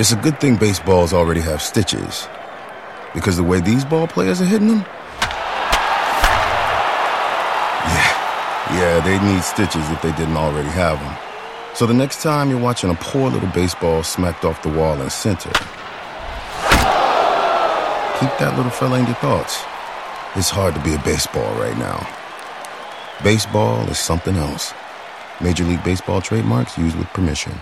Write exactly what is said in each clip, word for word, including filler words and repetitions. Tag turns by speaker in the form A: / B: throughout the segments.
A: It's a good thing baseballs already have stitches, because the way these ball players are hitting them, yeah, yeah, they need stitches if they didn't already have them. So the next time you're watching a poor little baseball smacked off the wall in center, keep that little fella in your thoughts. It's hard to be a baseball right now. Baseball is something else. Major League Baseball trademarks used with permission.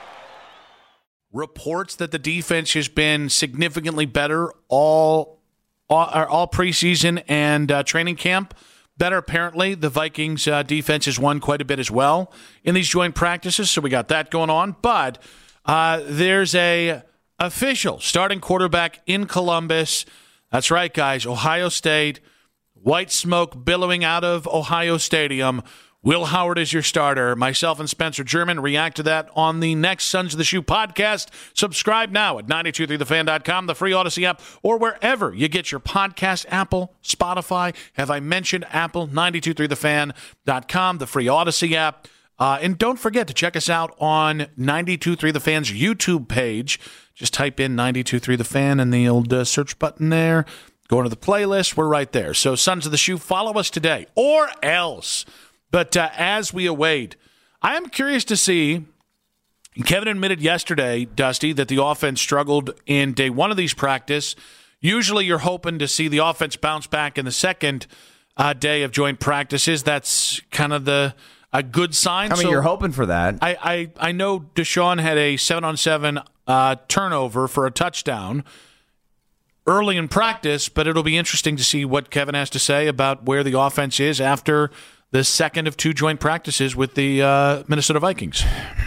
B: Reports that the defense has been significantly better all all, all preseason and uh, training camp. Better, apparently. The Vikings uh, defense has won quite a bit as well in these joint practices, so we got that going on. But uh, there's a official starting quarterback in Columbus. That's right, guys. Ohio State. White smoke billowing out of Ohio Stadium. Will Howard is your starter. Myself and Spencer German react to that on the next Sons of the Shoe podcast. Subscribe now at nine two three the fan dot com, the free Odyssey app, or wherever you get your podcast, Apple, Spotify. Have I mentioned Apple? nine two three the fan dot com, the free Odyssey app. Uh, and don't forget to check us out on nine two three the fan's YouTube page. Just type in nine two three the fan in the old uh, search button there. Go into the playlist. We're right there. So, Sons of the Shoe, follow us today, or else. But uh, as we await, I am curious to see, Kevin admitted yesterday, Dusty, that the offense struggled in day one of these practice. Usually you're hoping to see the offense bounce back in the second uh, day of joint practices. That's kind of the a good sign.
C: I mean, so you're hoping for that.
B: I, I, I know Deshaun had a seven-on-seven uh, turnover for a touchdown early in practice, but it'll be interesting to see what Kevin has to say about where the offense is after the second of two joint practices with the uh, Minnesota Vikings.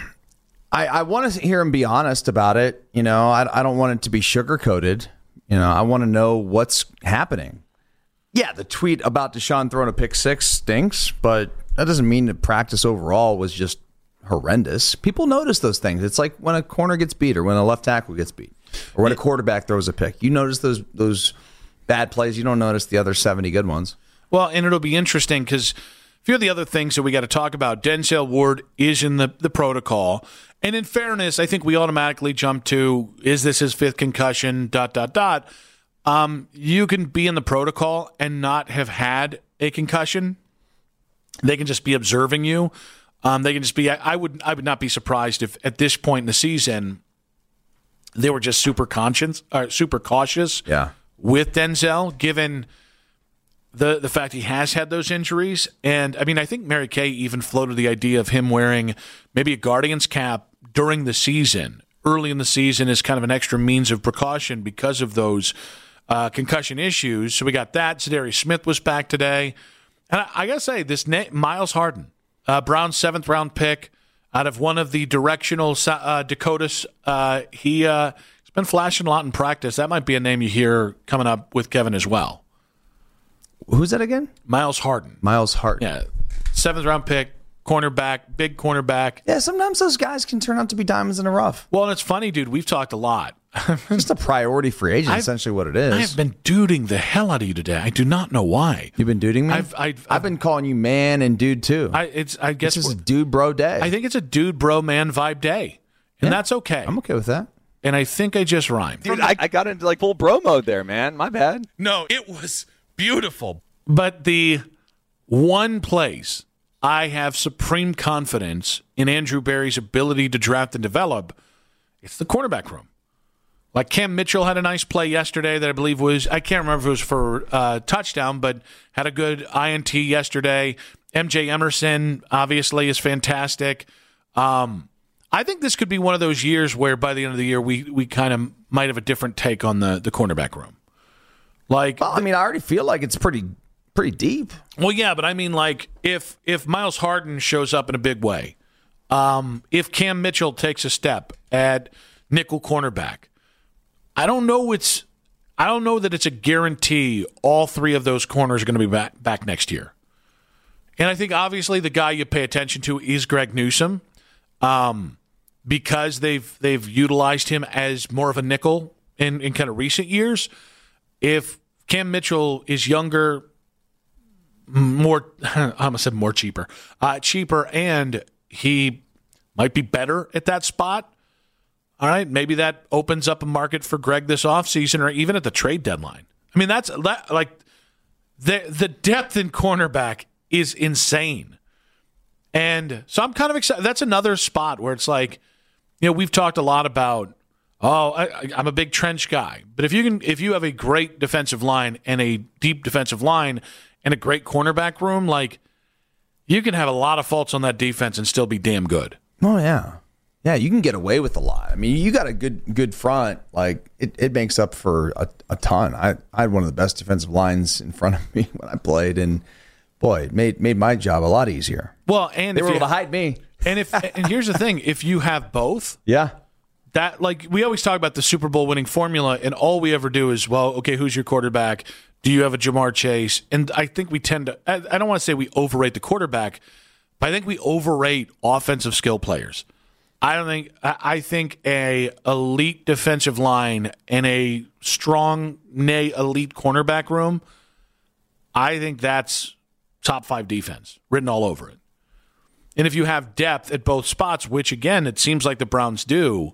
C: I, I want to hear him be honest about it. You know, I, I don't want it to be sugar-coated. You know, I want to know what's happening. Yeah, the tweet about Deshaun throwing a pick six stinks, but that doesn't mean that practice overall was just horrendous. People notice those things. It's like when a corner gets beat or when a left tackle gets beat or when a quarterback throws a pick. You notice those those bad plays. You don't notice the other seventy good ones.
B: Well, and it'll be interesting because a few of the other things that we got to talk about, Denzel Ward is in the, the protocol. And in fairness, I think we automatically jump to, is this his fifth concussion, dot, dot, dot. Um, you can be in the protocol and not have had a concussion. They can just be observing you. Um, they can just be, I would I would not be surprised if at this point in the season, they were just super conscious, uh, super cautious
C: yeah.
B: with Denzel, given the the fact he has had those injuries. And, I mean, I think Mary Kay even floated the idea of him wearing maybe a Guardians cap during the season, early in the season, as kind of an extra means of precaution because of those uh, concussion issues. So we got that. Zadarius Smith was back today. And I, I got to say, this na- Miles Harden, uh, Brown's seventh round pick out of one of the directional uh, Dakotas, uh, he, uh, he's been flashing a lot in practice. That might be a name you hear coming up with Kevin as well.
C: Who's that again?
B: Miles Harden.
C: Miles Harden.
B: Yeah. Seventh round pick, cornerback, big cornerback.
C: Yeah, sometimes those guys can turn out to be diamonds in the rough.
B: Well, and it's funny, dude. We've talked a lot.
C: Just a priority free agent,
B: I've,
C: essentially what it is.
B: I've been duding the hell out of you today. I do not know why.
C: You've been duding me?
B: I've, I've, I've,
C: I've been calling you man and dude, too.
B: I, it's, I guess
C: it's just a dude, bro day.
B: I think it's a dude, bro, man vibe day. And
C: yeah,
B: that's okay.
C: I'm okay with that.
B: And I think I just rhymed.
D: Dude, I, I got into like full bro mode there, man. My bad.
B: No, it was beautiful. But the one place I have supreme confidence in Andrew Berry's ability to draft and develop, it's the cornerback room. Like Cam Mitchell had a nice play yesterday that I believe was, I can't remember if it was for a uh, touchdown, but had a good I N T yesterday. M J Emerson obviously is fantastic. Um, I think this could be one of those years where by the end of the year we we kind of might have a different take on the, the cornerback room. Like,
C: well, I mean, I already feel like it's pretty pretty deep.
B: Well, yeah, but I mean, like, if if Miles Harden shows up in a big way, um, if Cam Mitchell takes a step at nickel cornerback, I don't know it's I don't know that it's a guarantee all three of those corners are going to be back, back next year. And I think obviously the guy you pay attention to is Greg Newsome, um, because they've they've utilized him as more of a nickel in, in kind of recent years. If Cam Mitchell is younger, more I almost said more cheaper, uh, cheaper, and he might be better at that spot, All right, maybe that opens up a market for Greg this offseason or even at the trade deadline. I mean, that's that, like the the depth in cornerback is insane. And so I'm kind of excited. That's another spot where it's like, you know, we've talked a lot about, oh, I, I'm a big trench guy. But if you can, if you have a great defensive line and a deep defensive line and a great cornerback room, like you can have a lot of faults on that defense and still be damn good.
C: Oh, yeah. Yeah, you can get away with a lot. I mean, you got a good good front. Like, it, it makes up for a, a ton. I, I had one of the best defensive lines in front of me when I played, and, boy, it made, made my job a lot easier.
B: Well, and
C: they
B: if
C: were
B: you,
C: able to hide me.
B: And if and here's the thing, if you have both,
C: yeah,
B: that like we always talk about the Super Bowl winning formula, and all we ever do is, well, okay, who's your quarterback? Do you have a Jamar Chase? And I think we tend to, I, I don't want to say we overrate the quarterback, but I think we overrate offensive skill players. I don't think I think a elite defensive line and a strong, nay, elite cornerback room, I think that's top five defense written all over it. And if you have depth at both spots, which again it seems like the Browns do,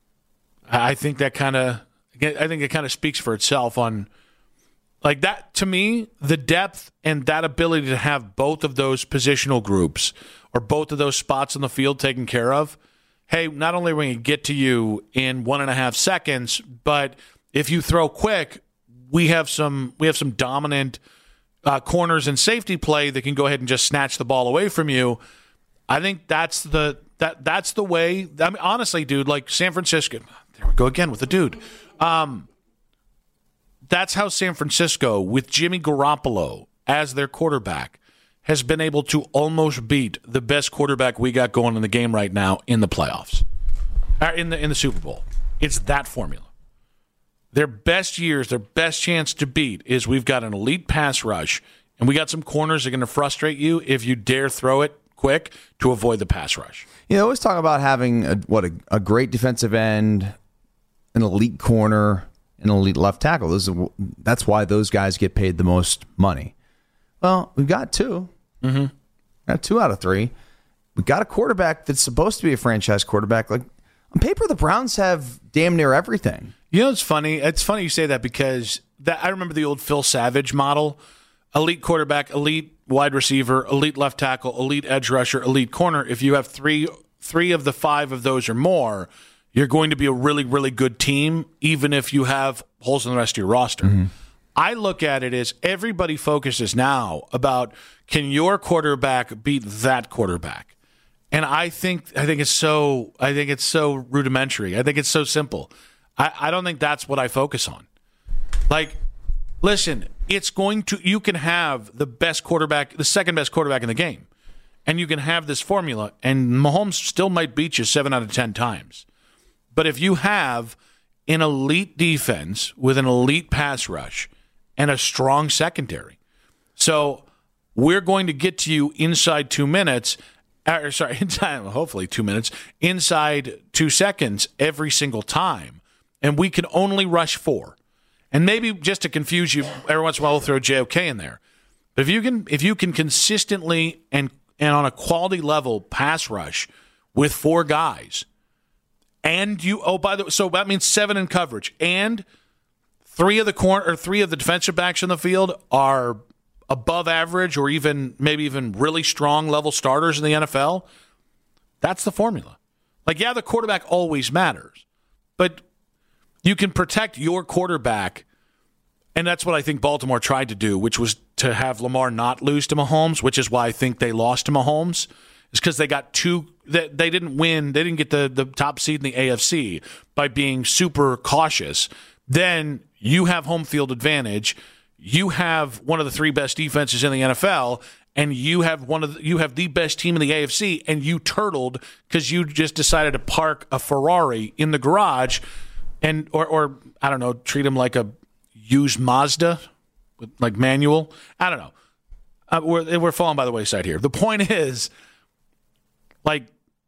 B: I think that kind of I think it kind of speaks for itself on like that. To me, the depth and that ability to have both of those positional groups or both of those spots on the field taken care of. Hey, not only are we going to get to you in one and a half seconds, but if you throw quick, we have some we have some dominant uh, corners and safety play that can go ahead and just snatch the ball away from you. I think that's the that that's the way. I mean, honestly, dude, like San Francisco. There we go again with the dude. Um, that's how San Francisco, with Jimmy Garoppolo as their quarterback, has been able to almost beat the best quarterback we got going in the game right now in the playoffs, or in the in the Super Bowl. It's that formula. Their best years, their best chance to beat is we've got an elite pass rush, and we got some corners that are going to frustrate you if you dare throw it quick to avoid the pass rush.
C: You know, always talk about having a, what a, a great defensive end, an elite corner, an elite left tackle. Those are, that's why those guys get paid the most money. Well, we've got two.
B: Mm-hmm.
C: Got two out of three. We got a quarterback that's supposed to be a franchise quarterback. Like on paper, the Browns have damn near everything.
B: You know, it's funny. It's funny you say that because that I remember the old Phil Savage model: elite quarterback, elite wide receiver, elite left tackle, elite edge rusher, elite corner. If you have three, three of the five of those or more, you're going to be a really, really good team, even if you have holes in the rest of your roster. Mm-hmm. I look at it as everybody focuses now about can your quarterback beat that quarterback, and I think I think it's so I think it's so rudimentary. I think it's so simple. I, I don't think that's what I focus on. Like, listen, it's going to you can have the best quarterback, the second best quarterback in the game, and you can have this formula, and Mahomes still might beat you seven out of ten times. But if you have an elite defense with an elite pass rush and a strong secondary. So we're going to get to you inside two minutes, or sorry, inside, hopefully two minutes, inside two seconds every single time. And we can only rush four. And maybe just to confuse you, every once in a while we'll throw J O K in there. But if you can if you can consistently and, and on a quality level pass rush with four guys, and you, oh, by the way, so that means seven in coverage, and Three of the corner or three of the defensive backs in the field are above average or even maybe even really strong level starters in the N F L. That's the formula. Like, yeah, the quarterback always matters, but you can protect your quarterback, and that's what I think Baltimore tried to do, which was to have Lamar not lose to Mahomes, which is why I think they lost to Mahomes. It's because they got two. They, they didn't win. They didn't get the, the top seed in the A F C by being super cautious. Then you have home field advantage. You have one of the three best defenses in the N F L, and you have one of the, you have the best team in the A F C, and you turtled because you just decided to park a Ferrari in the garage, and or or I don't know, treat them like a used Mazda, with like manual. I don't know. Uh, we're we're falling by the wayside here. The point is, like,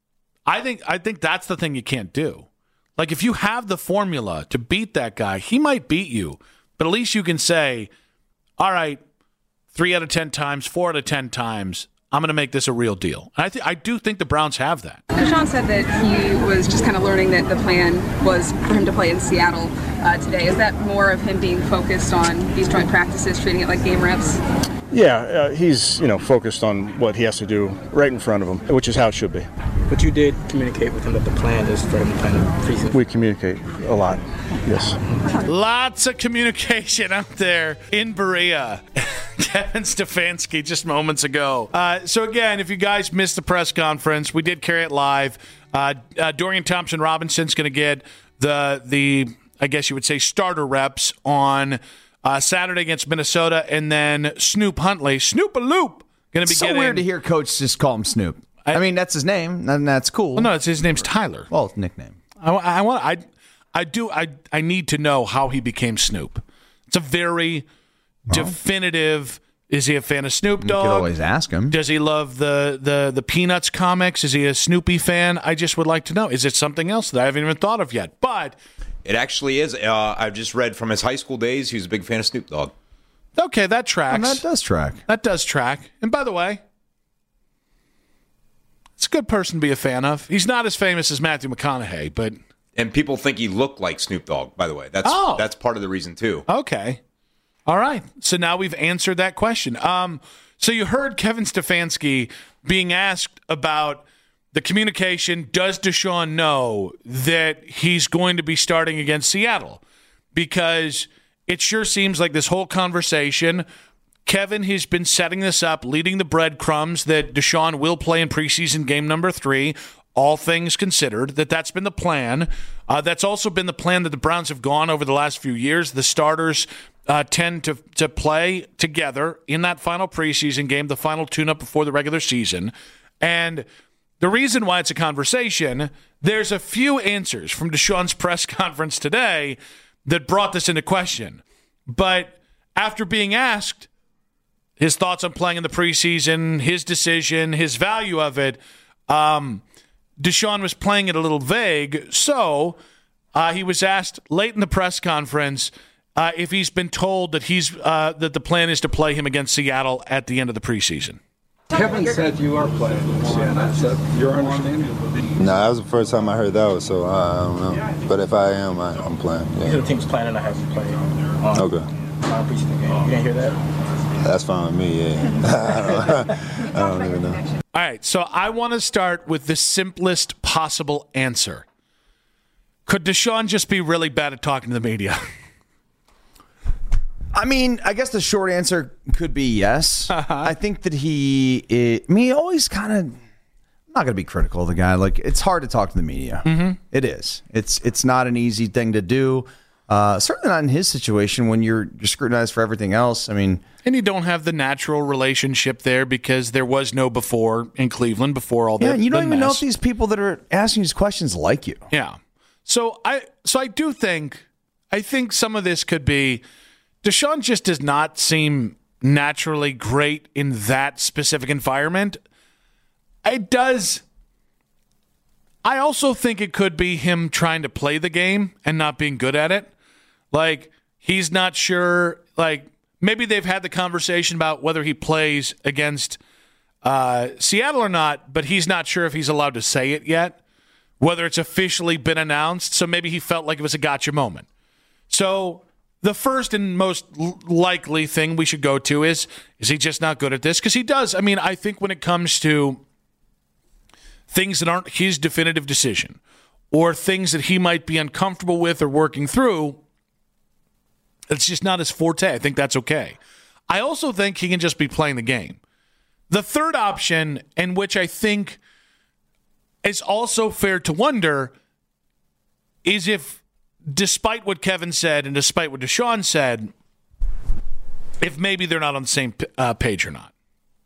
B: I think I think that's the thing you can't do. Like, if you have the formula to beat that guy, he might beat you, but at least you can say, all right, three out of ten times, four out of ten times, I'm going to make this a real deal. And I, th- I do think the Browns have that.
E: Deshaun said that he was just kind of learning that the plan was for him to play in Seattle uh, today. Is that more of him being focused on these joint practices, treating it like game reps?
F: Yeah, uh, he's, you know, focused on what he has to do right in front of him, which is how it should be.
G: But you did communicate with him that the plan is for him to play in the preseason.
F: We communicate a lot, yes.
B: Lots of communication out there in Berea. Kevin Stefanski just moments ago. Uh, so again, if you guys missed the press conference, we did carry it live. Uh, uh, Dorian Thompson-Robinson's going to get the, the, I guess you would say, starter reps on Uh, Saturday against Minnesota, and then Snoop Huntley, Snoop-a-loop, going to be
C: so
B: getting...
C: weird to hear Coach just call him Snoop. I, I mean, that's his name, and that's cool.
B: Well, no, it's his name's Tyler.
C: Well, it's nickname.
B: I, I want. I, I do. I, I need to know how he became Snoop. It's a very well, definitive. Is he a fan of Snoop Dogg?
C: You could always ask him.
B: Does he love the the the Peanuts comics? Is he a Snoopy fan? I just would like to know. Is it something else that I haven't even thought of yet? But.
H: It actually is. Uh, I've just read from his high school days, he was a big fan of Snoop Dogg.
B: Okay, that tracks.
C: And that does track.
B: That does track. And by the way, it's a good person to be a fan of. He's not as famous as Matthew McConaughey, but...
H: And people think he looked like Snoop Dogg, by the way. That's
B: oh.
H: that's part of the reason, too.
B: Okay. All right. So now we've answered that question. Um, so you heard Kevin Stefanski being asked about... the communication, does Deshaun know that he's going to be starting against Seattle? Because it sure seems like this whole conversation, Kevin has been setting this up, leading the breadcrumbs that Deshaun will play in preseason game number three, all things considered, that that's been the plan. Uh, that's also been the plan that the Browns have gone over the last few years. The starters uh, tend to, to play together in that final preseason game, the final tune-up before the regular season. And... the reason why it's a conversation, there's a few answers from Deshaun's press conference today that brought this into question. But after being asked his thoughts on playing in the preseason, his decision, his value of it, um, Deshaun was playing it a little vague. So uh, he was asked late in the press conference uh, if he's been told that he's uh, that the plan is to play him against Seattle at the end of the preseason.
I: Kevin said you are playing in Seattle. Is that your understanding?
J: No, that was the first time I heard that one, so I don't know. But if I am, I, I'm playing. Yeah.
G: The team's planning to have you play on
J: okay.
G: on preseason game. You didn't hear that?
J: That's fine with me, yeah. I, don't, I don't even know.
B: All right, so I want to start with the simplest possible answer. Could Deshaun just be really bad at talking to the media?
C: I mean, I guess the short answer could be yes. Uh-huh. I think that he, it, I mean, he always kind of, I'm not going to be critical of the guy. Like, it's hard to talk to the media.
B: Mm-hmm.
C: It is. It's it's not an easy thing to do. Uh, certainly not in his situation when you're, you're scrutinized for everything else. I mean,
B: and you don't have the natural relationship there because there was no before in Cleveland before all that.
C: Yeah, you don't even
B: mess.
C: know if these people that are asking these questions like you.
B: Yeah. So I so I do think I think some of this could be Deshaun just does not seem naturally great in that specific environment. It does. I also think it could be him trying to play the game and not being good at it. Like, he's not sure. Like, maybe they've had the conversation about whether he plays against uh, Seattle or not, but he's not sure if he's allowed to say it yet, whether it's officially been announced. So maybe he felt like it was a gotcha moment. So the first and most likely thing we should go to is, is he just not good at this? Because he does. I mean, I think when it comes to things that aren't his definitive decision or things that he might be uncomfortable with or working through, it's just not his forte. I think that's okay. I also think he can just be playing the game. The third option, and which I think is also fair to wonder, is if, despite what Kevin said and despite what Deshaun said, if maybe they're not on the same uh, page or not.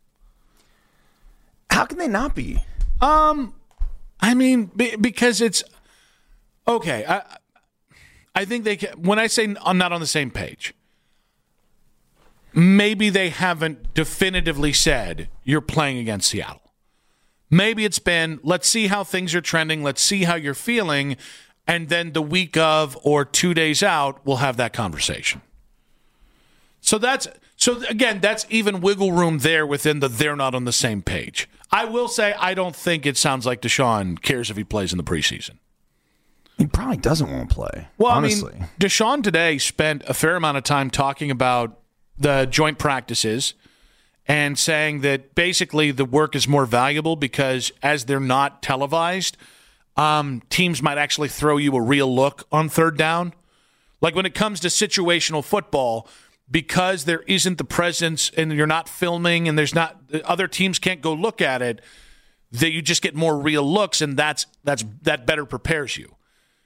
C: How can they not be?
B: Um, I mean, be, because it's okay. I, I think they can. When I say I'm not on the same page, maybe they haven't definitively said you're playing against Seattle. Maybe it's been, let's see how things are trending. Let's see how you're feeling. And then the week of or two days out, we'll have that conversation. So that's so again, that's even wiggle room there within the they're not on the same page. I will say I don't think it sounds like Deshaun cares if he plays in the preseason.
C: He probably doesn't want to play.
B: Well,
C: honestly.
B: I mean, Deshaun today spent a fair amount of time talking about the joint practices and saying that basically the work is more valuable because as they're not televised, um, teams might actually throw you a real look on third down. Like when it comes to situational football, because there isn't the presence and you're not filming and there's not other teams can't go look at it, that you just get more real looks, and that's that's that better prepares you.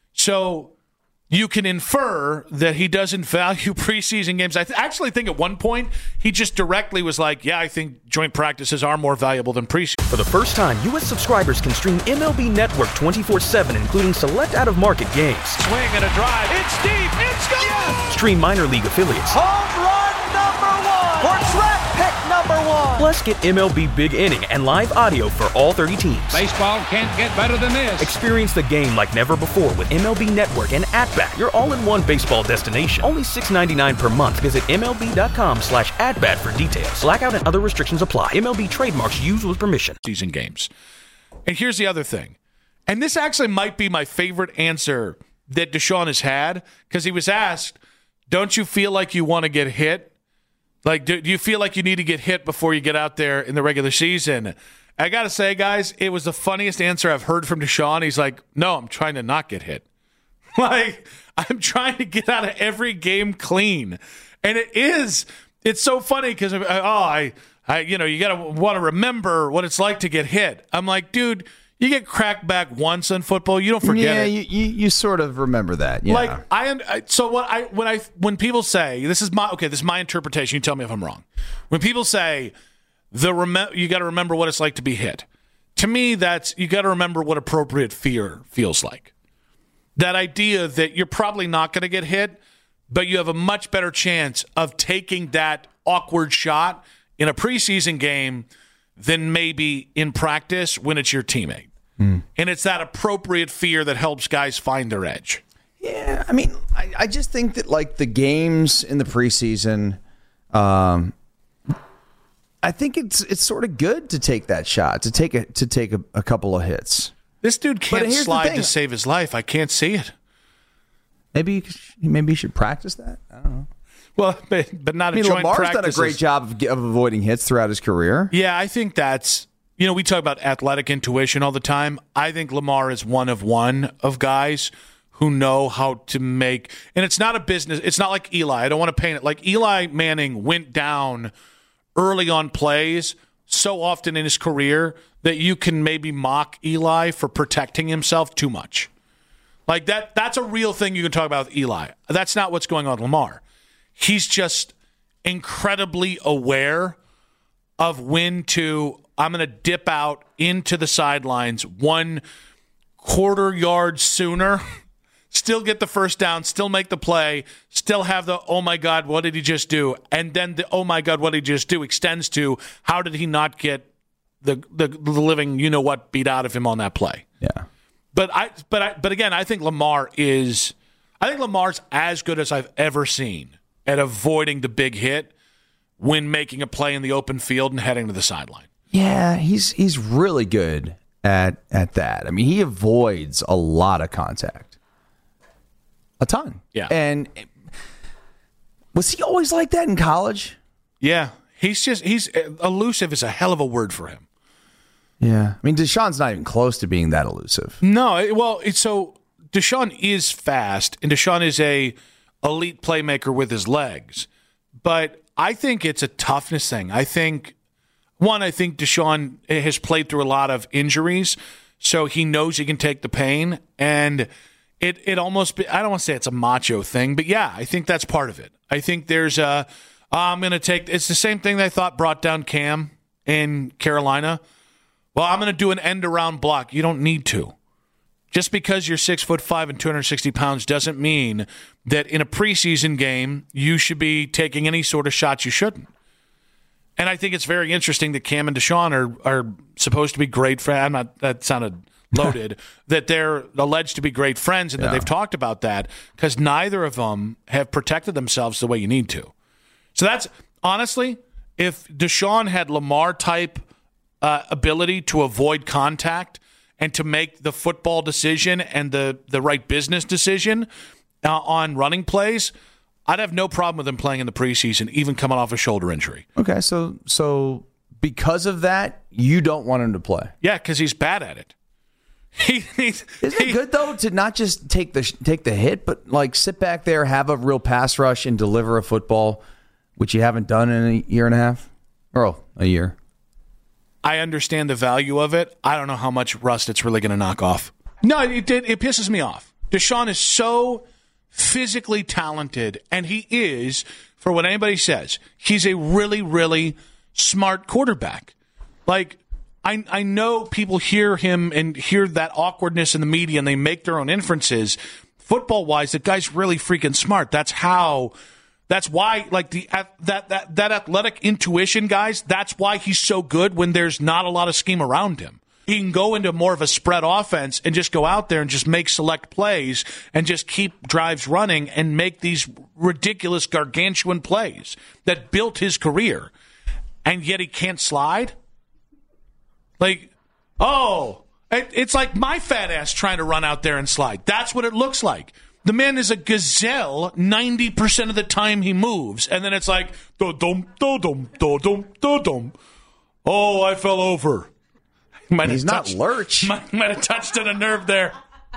B: So you can infer that he doesn't value preseason games. I th- actually think at one point he just directly was like, yeah, I think joint practices are more valuable than preseason.
K: For the first time, U S subscribers can stream M L B Network twenty-four seven, including select out-of-market games.
L: Swing and a drive. It's deep. It's gone. Yes!
K: Stream minor league affiliates.
L: Home run number one. Or draft pick number one.
K: Plus, get M L B Big Inning and live audio for all thirty teams.
L: Baseball can't get better than this.
K: Experience the game like never before with M L B Network and At-Bat, your all-in-one baseball destination. Only six dollars and ninety-nine cents per month. Visit MLB.com slash at-bat for details. Blackout and other restrictions apply. M L B trademarks used with permission.
B: Season games. And here's the other thing. And this actually might be my favorite answer that Deshaun has had, because he was asked, don't you feel like you want to get hit? Like, do, do you feel like you need to get hit before you get out there in the regular season? I got to say, guys, it was the funniest answer I've heard from Deshaun. He's like, no, I'm trying to not get hit. Like, I'm trying to get out of every game clean. And it is, it's so funny because, oh, I, I, you know, you got to want to remember what it's like to get hit. I'm like, dude, you get cracked back once in football, you don't forget
C: yeah,
B: it.
C: Yeah, you, you, you sort of remember that. Yeah.
B: Like, I, I, so what I, when I, when people say, this is my, okay, this is my interpretation, you tell me if I'm wrong. When people say, the rem- you got to remember what it's like to be hit. To me, that's, you got to remember what appropriate fear feels like. That idea that you're probably not going to get hit, but you have a much better chance of taking that awkward shot in a preseason game than maybe in practice when it's your teammate. Mm. And it's that appropriate fear that helps guys find their edge.
C: Yeah, I mean, I, I just think that, like, the games in the preseason, um, I think it's it's sort of good to take that shot, to take a, to take a, a couple of hits.
B: This dude can't slide to save his life. I can't see it.
C: Maybe you, maybe you should practice that. I don't know.
B: Well, but, but not
C: I mean,
B: a joint
C: Lamar's
B: practices.
C: done a great job of, of avoiding hits throughout his career.
B: Yeah, I think that's, you know, we talk about athletic intuition all the time. I think Lamar is one of one of guys who know how to make, and it's not a business. It's not like Eli. I don't want to paint it like Eli Manning went down early on plays so often in his career that you can maybe mock Eli for protecting himself too much. Like that, that's a real thing you can talk about with Eli. That's not what's going on with Lamar. He's just incredibly aware of when to, I'm going to dip out into the sidelines one quarter yard sooner, still get the first down, still make the play, still have the, oh my God, what did he just do? And then the, oh my God, what did he just do extends to, how did he not get the the, the living, you know what, beat out of him on that play?
C: Yeah.
B: But I, but I, but again, I think Lamar is, I think Lamar's as good as I've ever seen at avoiding the big hit when making a play in the open field and heading to the sideline.
C: Yeah, he's he's really good at at that. I mean, he avoids a lot of contact. A ton.
B: Yeah.
C: And was he always like that in college?
B: Yeah. He's just, he's elusive is a hell of a word for him.
C: Yeah. I mean, Deshaun's not even close to being that elusive.
B: No, well, it's so Deshaun is fast, and Deshaun is a elite playmaker with his legs. But I think it's a toughness thing. I think, one, I think Deshaun has played through a lot of injuries, so he knows he can take the pain. And it it almost, be, I don't want to say it's a macho thing, but yeah, I think that's part of it. I think there's a, oh, I'm going to take, it's the same thing that I thought brought down Cam in Carolina. Well, I'm going to do an end-around block. You don't need to. Just because you're six foot five and two hundred sixty pounds doesn't mean that in a preseason game you should be taking any sort of shots you shouldn't. And I think it's very interesting that Cam and Deshaun are are supposed to be great friends. I'm not, that sounded loaded. That they're alleged to be great friends, and yeah. that they've talked about that because neither of them have protected themselves the way you need to. So that's honestly, if Deshaun had Lamar type uh, ability to avoid contact and to make the football decision and the, the right business decision uh, on running plays, I'd have no problem with him playing in the preseason, even coming off a shoulder injury.
C: Okay, so so because of that, you don't want him to play.
B: Yeah, because he's bad at it. He, he's,
C: Isn't it good though to not just take the take the hit, but like sit back there, have a real pass rush, and deliver a football, which you haven't done in a year and a half, or oh, a year.
B: I understand the value of it. I don't know how much rust it's really going to knock off. No, it, it it pisses me off. Deshaun is so physically talented, and he is, for what anybody says, he's a really, really smart quarterback. Like. I, I know people hear him and hear that awkwardness in the media and they make their own inferences. Football-wise, the guy's really freaking smart. That's how, that's why, like, the that, that, that athletic intuition, guys, that's why he's so good when there's not a lot of scheme around him. He can go into more of a spread offense and just go out there and just make select plays and just keep drives running and make these ridiculous, gargantuan plays that built his career. And yet he can't slide? Like, oh, it, it's like my fat ass trying to run out there and slide. That's what it looks like. The man is a gazelle ninety percent of the time he moves. And then it's like, do-dum, do-dum, do-dum, do-dum. Oh, I fell over. Might
C: He's not
B: touched,
C: Lurch.
B: Might, might have touched on a nerve there.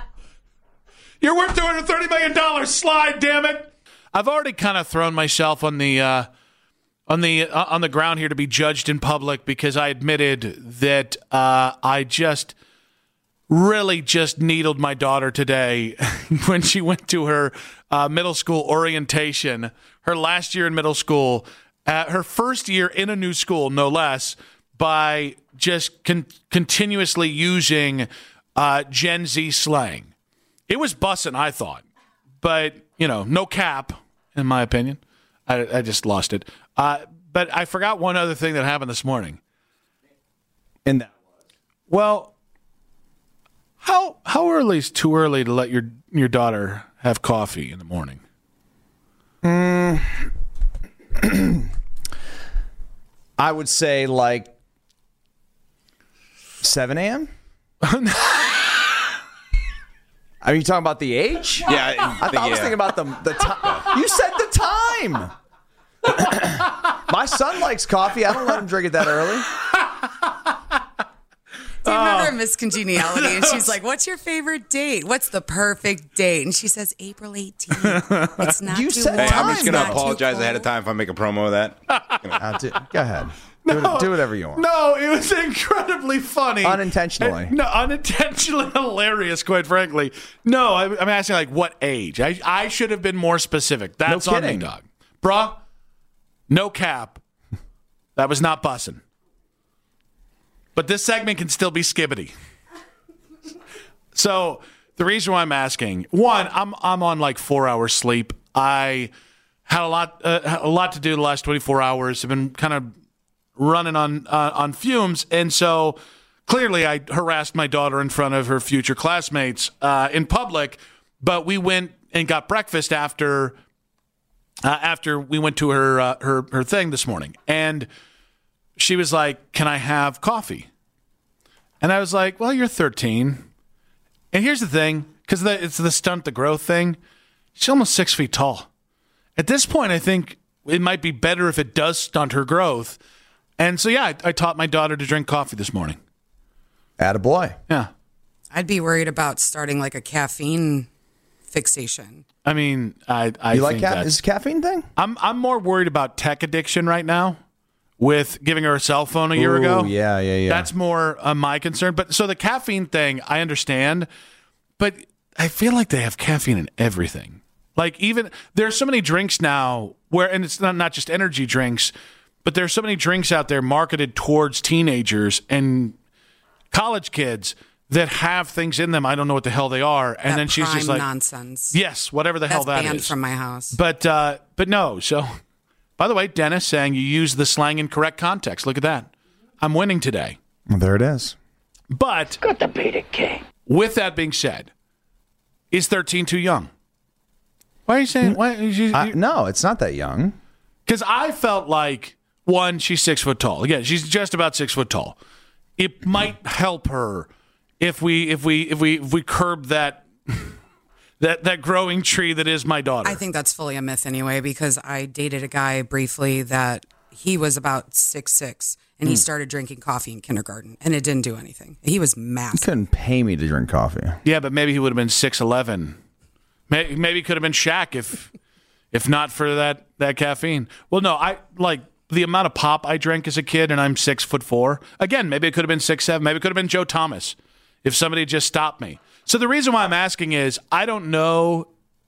B: You're worth two hundred thirty million dollars. Slide, damn it. I've already kind of thrown myself on the... Uh, on the uh, on the ground here to be judged in public because I admitted that uh, I just really just needled my daughter today when she went to her uh, middle school orientation, her last year in middle school, uh, her first year in a new school, no less, by just con- continuously using uh, Gen Z slang. It was bussin', I thought, but you know, no cap, in my opinion. I, I just lost it. Uh, but I forgot one other thing that happened this morning.
C: And that
B: well, how how early is too early to let your your daughter have coffee in the morning?
C: Mm. I would say like seven a.m. Are you talking about the age?
H: Yeah,
C: I, thought, I was
H: yeah.
C: thinking about the the time. You said the time. My son likes coffee. I don't let him drink it that early.
M: Do you remember Miss Congeniality? And she's like, "What's your favorite date? What's the perfect date?" And she says, "April eighteenth. It's not
C: You
M: too
C: said
M: warm.
H: Hey, I'm just
M: it's
H: going to
M: not too
H: apologize
M: cold."
H: ahead of time if I make a promo of that.
C: Uh, do, go ahead. Do,
B: No.
C: it- do whatever you want.
B: No, it was incredibly funny.
C: Unintentionally.
B: And- no, unintentionally hilarious, quite frankly. No, I, I'm asking, like, what age? I, I should have been more specific. That's
C: No
B: on me,
C: kidding.
B: dog. Bruh, no cap. That was not bussin'. But this segment can still be skibbity. So the reason why I'm asking, one, I'm I'm on like four hours sleep. I had a lot uh, a lot to do the last twenty-four hours. I've been kind of running on uh, on fumes, and so clearly I harassed my daughter in front of her future classmates uh, in public. But we went and got breakfast after uh, after we went to her uh, her her thing this morning, and she was like, "Can I have coffee?" And I was like, "Well, you're thirteen." And here's the thing, because it's the stunt the growth thing. She's almost six feet tall. At this point, I think it might be better if it does stunt her growth. And so, yeah, I, I taught my daughter to drink coffee this morning.
C: Attaboy.
B: Yeah.
M: I'd be worried about starting like a caffeine fixation.
B: I mean, I, I
C: You like
B: think
C: ca-
B: that's-
C: is it a caffeine thing?
B: I'm I'm more worried about tech addiction right now with giving her a cell phone a year
C: Ooh,
B: ago.
C: yeah, yeah, yeah.
B: That's more uh, my concern. But so the caffeine thing, I understand, but I feel like they have caffeine in everything. Like even there's so many drinks now where, and it's not, not just energy drinks, but there's so many drinks out there marketed towards teenagers and college kids that have things in them. I don't know what the hell they are. And
M: That
B: then she's just
M: prime
B: like,
M: nonsense.
B: yes, whatever the hell
M: That's
B: that
M: banned
B: is.
M: from my house.
B: But uh, but no. So, by the way, Dennis saying you use the slang in correct context. Look at that. I'm winning today.
C: Well, there it is.
B: But
L: Got the beta king.
B: with that being said, is thirteen too young? Why are you saying? Why? You,
C: I, no, it's not that young.
B: Because I felt like, one, she's six foot tall. Again, she's just about six foot tall. It might help her if we if we if we if we curb that that that growing tree that is my daughter.
M: I think that's fully a myth anyway, because I dated a guy briefly that he was about six six, and he
C: Mm.
M: started drinking coffee in kindergarten, and it didn't do anything. He was
C: You
M: massive.
C: couldn't pay me to drink coffee.
B: Yeah, but maybe he would have been six eleven. Maybe, maybe he could have been Shaq if if not for that that caffeine. Well, no, I like the amount of pop I drank as a kid, and I'm six foot four. Again, maybe it could have been six seven. Maybe it could have been Joe Thomas if somebody just stopped me. So the reason why I'm asking is I don't know.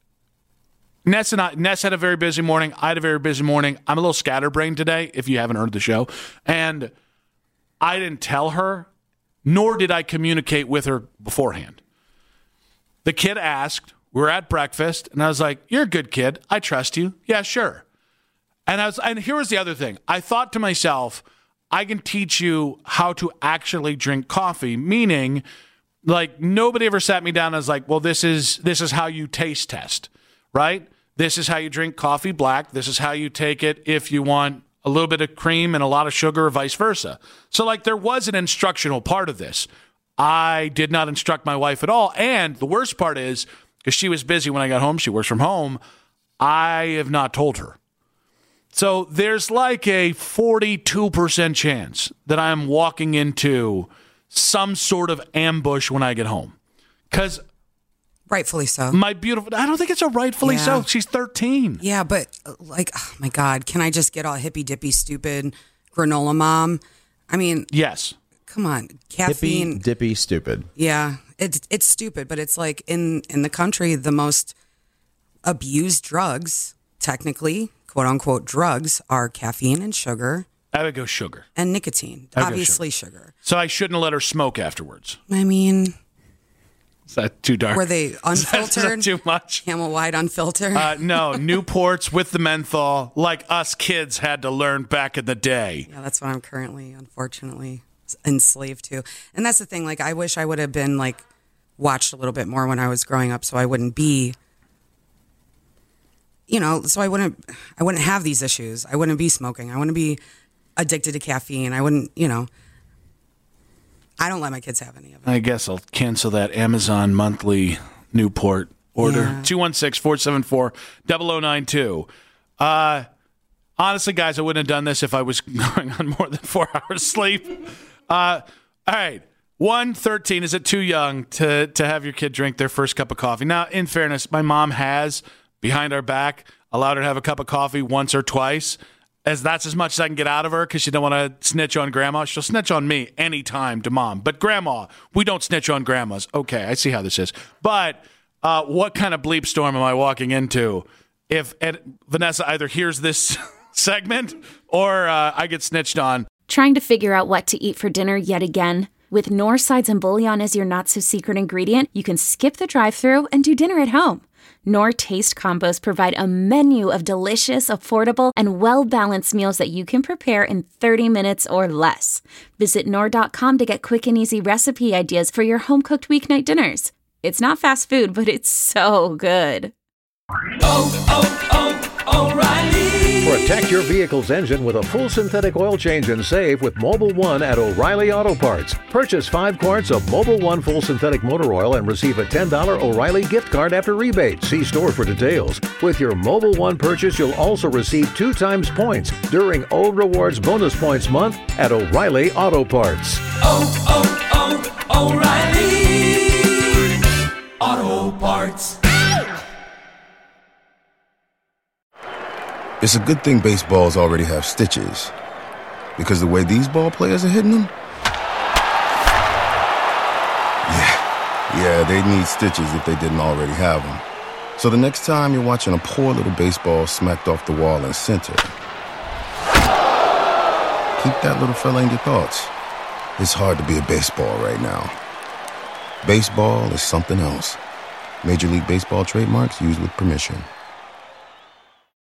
B: Ness and I, Ness had a very busy morning. I had a very busy morning. I'm a little scatterbrained today, if you haven't heard the show. And I didn't tell her, nor did I communicate with her beforehand. The kid asked, we were at breakfast, and I was like, you're a good kid. I trust you. Yeah, sure. And I was, and here was the other thing. I thought to myself, I can teach you how to actually drink coffee, meaning like nobody ever sat me down and was like, well, this is this is how you taste test, right? This is how you drink coffee black. This is how you take it if you want a little bit of cream and a lot of sugar or vice versa. So like there was an instructional part of this. I did not instruct my wife at all. And the worst part is, because she was busy when I got home, she works from home, I have not told her. So there's like a forty-two percent chance that I'm walking into some sort of ambush when I get home. Because
M: rightfully so.
B: My beautiful, I don't think it's a rightfully
M: Yeah.
B: so. She's thirteen.
M: Yeah, but uh, like, oh my God, can I just get all hippy dippy stupid granola mom? I mean,
B: yes.
M: Come on, caffeine.
C: Hippy, dippy, stupid.
M: Yeah, it's it's stupid, but it's like in in the country, the most abused drugs, technically, quote unquote, drugs are caffeine and sugar.
B: I would go sugar.
M: And nicotine.
B: I would go
M: Obviously sugar.
B: So I shouldn't have let her smoke afterwards.
M: I mean,
B: Is that too dark?
M: were they unfiltered?
B: Is that too much?
M: Camel White unfiltered?
B: Uh, no, Newports with the menthol, like us kids had to learn back in the day.
M: Yeah, that's what I'm currently, unfortunately, enslaved to. And that's the thing. Like, I wish I would have been like watched a little bit more when I was growing up, so I wouldn't be, you know, so I wouldn't, I wouldn't have these issues. I wouldn't be smoking. I wouldn't be addicted to caffeine. I wouldn't, you know. I don't let my kids have any of it.
B: I guess I'll cancel that Amazon monthly Newport order.
M: Yeah.
B: two one six, four seven four, zero zero nine two. Uh, honestly, guys, I wouldn't have done this if I was going on more than four hours sleep. Uh, all right. one thirteen, is it too young to, to have your kid drink their first cup of coffee? Now, in fairness, my mom has, behind our back, allowed her to have a cup of coffee once or twice. As that's as much as I can get out of her because she don't want to snitch on grandma. She'll snitch on me anytime to mom. But grandma, we don't snitch on grandmas. Okay, I see how this is. But uh, what kind of bleep storm am I walking into if Ed, Vanessa either hears this segment or uh, I get snitched on?
N: Trying to figure out what to eat for dinner yet again? With Knorr Sides and Bouillon as your not-so-secret ingredient, you can skip the drive-thru and do dinner at home. Knorr Taste Combos provide a menu of delicious, affordable, and well-balanced meals that you can prepare in thirty minutes or less. Visit Knorr dot com to get quick and easy recipe ideas for your home-cooked weeknight dinners. It's not fast food, but it's so good.
L: Oh, oh, oh, O'Reilly.
O: Protect your vehicle's engine with a full synthetic oil change and save with Mobile One at O'Reilly Auto Parts. Purchase five quarts of Mobile One full synthetic motor oil and receive a ten dollars O'Reilly gift card after rebate. See store for details. With your Mobile One purchase, you'll also receive two times points during Old Rewards Bonus Points Month at O'Reilly Auto Parts.
L: Oh, oh, oh, O'Reilly Auto Parts.
A: It's a good thing baseballs already have stitches, because the way these ball players are hitting them, yeah, yeah, they'd need stitches if they didn't already have them. So the next time you're watching a poor little baseball smacked off the wall in center, keep that little fella in your thoughts. It's hard to be a baseball right now. Baseball is something else. Major League Baseball trademarks used with permission.